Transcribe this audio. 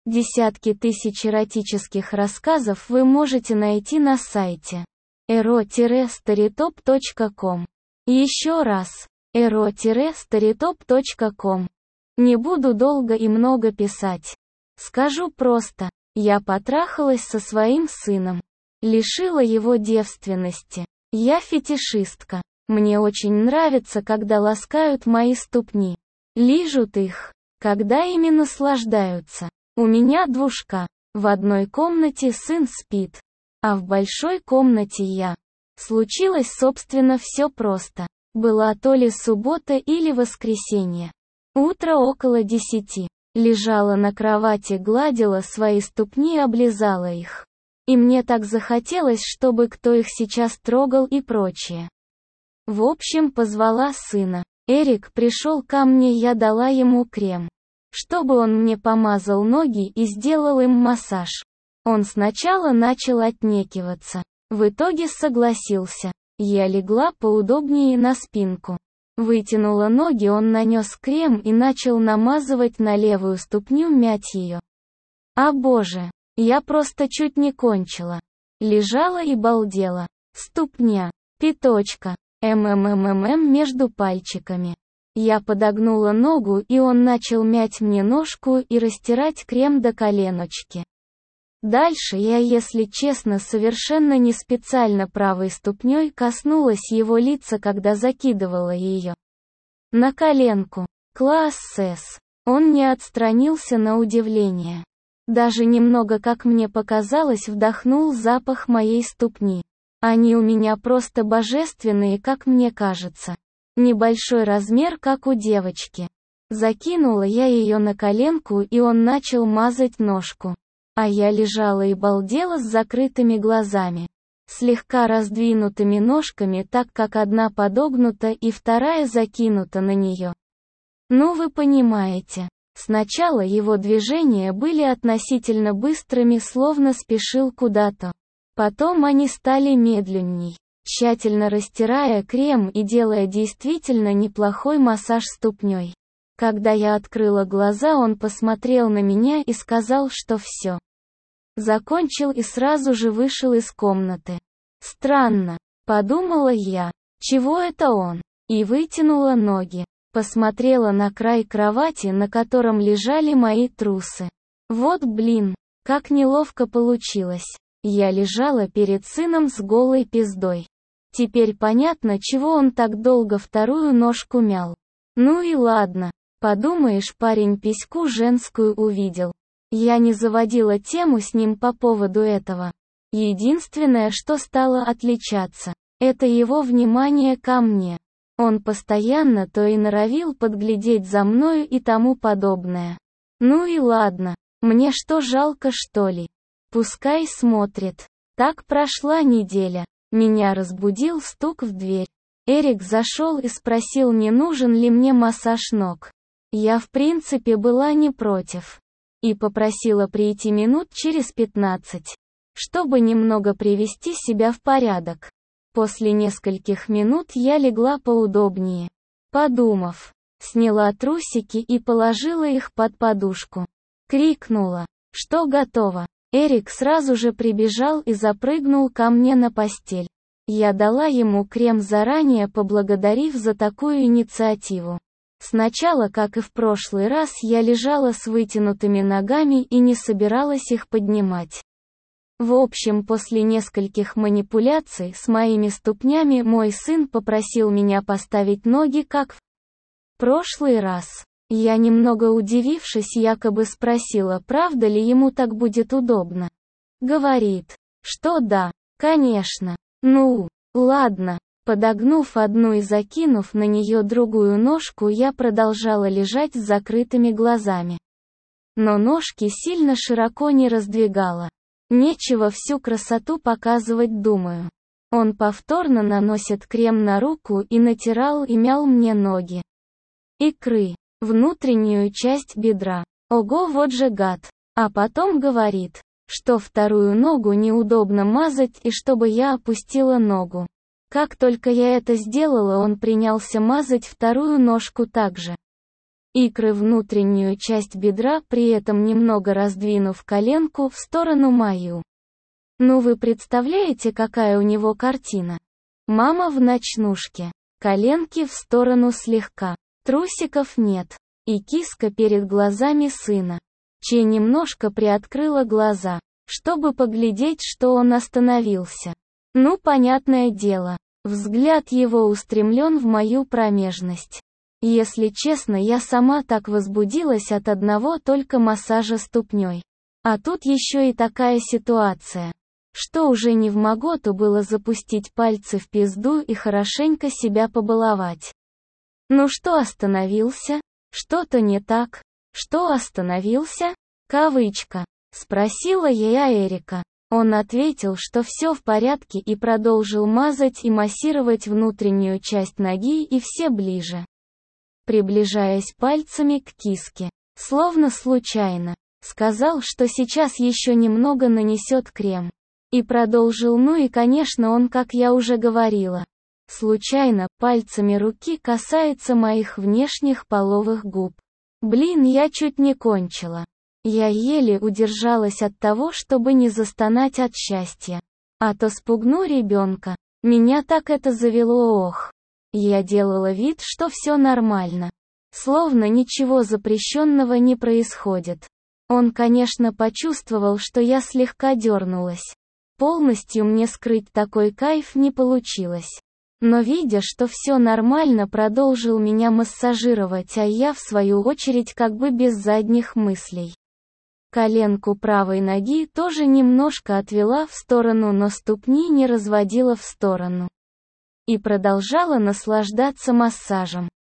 Десятки тысяч эротических рассказов вы можете найти на сайте ero-storytop.com. Еще раз, ero-storytop.com. Не буду долго и много писать. Скажу просто, я потрахалась со своим сыном. Лишила его девственности. Я фетишистка. Мне очень нравится, когда ласкают мои ступни. Лижут их, когда ими наслаждаются. У меня двушка. В одной комнате сын спит, а в большой комнате я. Случилось, собственно, все просто. Была то ли суббота или воскресенье. Утро около 10. Лежала на кровати, гладила свои ступни и облизала их. И мне так захотелось, чтобы кто их сейчас трогал и прочее. В общем, позвала сына. Эрик пришел ко мне, я дала ему крем, чтобы он мне помазал ноги и сделал им массаж. Он сначала начал отнекиваться. В итоге согласился. Я легла поудобнее на спинку. Вытянула ноги, он нанес крем и начал намазывать на левую ступню, мять ее. А боже, я просто чуть не кончила. Лежала и балдела. Ступня, пяточка, между пальчиками. Я подогнула ногу, и он начал мять мне ножку и растирать крем до коленочки. Дальше я, если честно, совершенно не специально правой ступней коснулась его лица, когда закидывала ее на коленку. Класс С. Он не отстранился на удивление. Даже немного, как мне показалось, вдохнул запах моей ступни. Они у меня просто божественные, как мне кажется. Небольшой размер, как у девочки. Закинула я ее на коленку, и он начал мазать ножку. А я лежала и балдела с закрытыми глазами. Слегка раздвинутыми ножками, так как одна подогнута и вторая закинута на нее. Ну вы понимаете. Сначала его движения были относительно быстрыми, словно спешил куда-то. Потом они стали медленней, тщательно растирая крем и делая действительно неплохой массаж ступней. Когда я открыла глаза, он посмотрел на меня и сказал, что все. Закончил и сразу же вышел из комнаты. Странно, подумала я, чего это он? И вытянула ноги. Посмотрела на край кровати, на котором лежали мои трусы. Вот блин, как неловко получилось. Я лежала перед сыном с голой пиздой. Теперь понятно, чего он так долго вторую ножку мял. Ну и ладно, подумаешь, парень письку женскую увидел. Я не заводила тему с ним по поводу этого. Единственное, что стало отличаться, это его внимание ко мне. Он постоянно то и норовил подглядеть за мною и тому подобное. Ну и ладно, мне что, жалко, что ли? Пускай смотрит. Так прошла неделя. Меня разбудил стук в дверь. Эрик зашел и спросил, не нужен ли мне массаж ног. Я в принципе была не против. И попросила прийти минут через 15, чтобы немного привести себя в порядок. После нескольких минут я легла поудобнее. Подумав, сняла трусики и положила их под подушку. Крикнула, что готово. Эрик сразу же прибежал и запрыгнул ко мне на постель. Я дала ему крем, заранее поблагодарив за такую инициативу. Сначала, как и в прошлый раз, я лежала с вытянутыми ногами и не собиралась их поднимать. В общем, после нескольких манипуляций с моими ступнями мой сын попросил меня поставить ноги, как в прошлый раз. Я, немного удивившись, якобы спросила, правда ли ему так будет удобно. Говорит, что да, конечно. Ну, ладно. Подогнув одну и закинув на нее другую ножку, я продолжала лежать с закрытыми глазами. Но ножки сильно широко не раздвигала. Нечего всю красоту показывать, думаю. Он повторно наносит крем на руку и натирал и мял мне ноги. Икры. Внутреннюю часть бедра. Ого, вот же гад. А потом говорит, что вторую ногу неудобно мазать и чтобы я опустила ногу. Как только я это сделала, он принялся мазать вторую ножку также. икры внутреннюю часть бедра, при этом немного раздвинув коленку в сторону мою. Ну вы представляете, какая у него картина? Мама в ночнушке, коленки в сторону слегка, трусиков нет, и киска перед глазами сына. Че немножко приоткрыла глаза, чтобы поглядеть, что он остановился. Ну, понятное дело, взгляд его устремлен в мою промежность. Если честно, я сама так возбудилась от одного только массажа ступней. А тут еще и такая ситуация, что уже не вмоготу было запустить пальцы в пизду и хорошенько себя побаловать. Ну что остановился? Что-то не так? Что остановился? Кавычка. Спросила я Эрика. Он ответил, что все в порядке и продолжил мазать и массировать внутреннюю часть ноги и все ближе, приближаясь пальцами к киске. Словно случайно. Сказал, что сейчас еще немного нанесет крем. И продолжил, ну и конечно он, как я уже говорила, случайно, пальцами руки касается моих внешних половых губ. Блин, я чуть не кончила. Я еле удержалась от того, чтобы не застонать от счастья. А то спугну ребенка. Меня так это завело, ох. Я делала вид, что все нормально. Словно ничего запрещенного не происходит. Он, конечно, почувствовал, что я слегка дернулась. Полностью мне скрыть такой кайф не получилось. Но видя, что все нормально, продолжил меня массажировать, а я в свою очередь как бы без задних мыслей. Коленку правой ноги тоже немножко отвела в сторону, но ступни не разводила в сторону. И продолжала наслаждаться массажем.